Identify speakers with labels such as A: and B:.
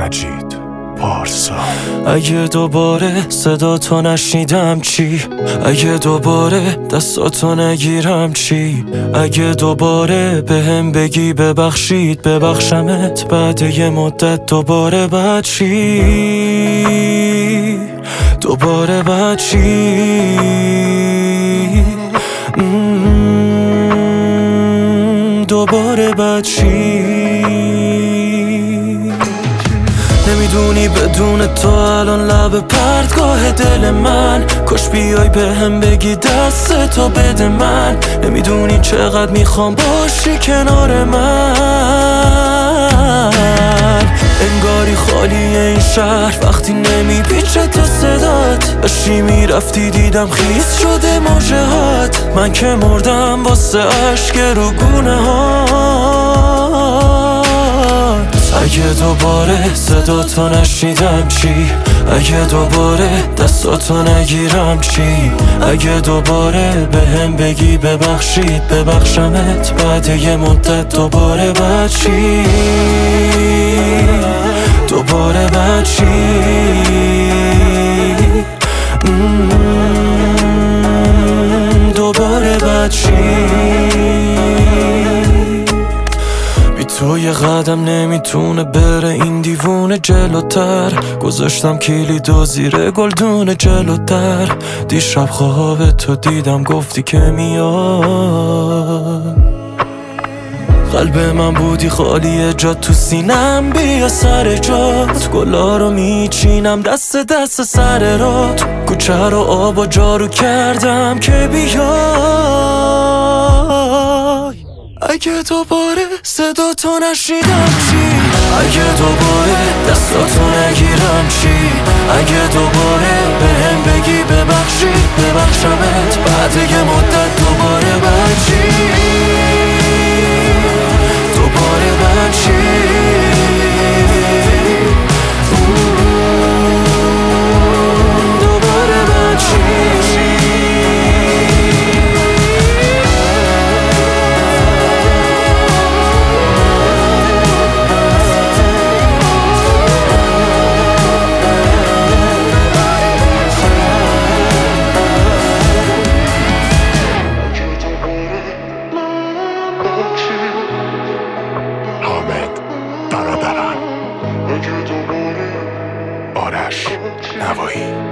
A: مجید پارسا.
B: اگه دوباره صدا تو نشنیدم چی؟ اگه دوباره دستاتو نگیرم چی؟ اگه دوباره بهم بگی ببخشید ببخشمت بعد یه مدت دوباره بعد چی؟ دوباره بعد چی؟ دوباره بعد چی؟ نمیدونی بدون تو الان لب پرتگاه دل من، کاش بیای بهم بگی دست تو بده من. نمیدونی چقدر میخوام باشی کنار من. انگاری خالیه این شهر وقتی نمیپیچه تو صدات. داشتی میرفتی دیدم خیس شده موجهات. من که مردم واسه عشق رو گونه ها. اگه دوباره صدا تو نشنیدم چی؟ اگه دوباره دستاتو نگیرم چی؟ اگه دوباره بهم بگی ببخشید ببخشمت بعد یه مدت دوباره بعد چی؟ دوباره بعد چی؟ دوباره بعد چی؟ تو یه قدم نمیتونه بره این دیوونه جلوتر. گذاشتم کلیدو زیر گلدون جلوتر. دیشب خواب تو دیدم گفتی که میاد. قلب من بودی خالیه جات تو سینم. بیا سر جات گلا رو میچینم دست دست سر رات. کوچه رو آب و جارو کردم که بیای. اگه دوباره صدا تو نشنیدم چی؟ اگه دوباره دستاتو نگیرم چی؟ اگه دوباره بهم بگی ببخشید ببخشمت بعد یه مدت دوباره بعد چی؟ دوباره بعد چی؟ دوباره بعد چی؟
A: حامد برادران، آرش نوایی.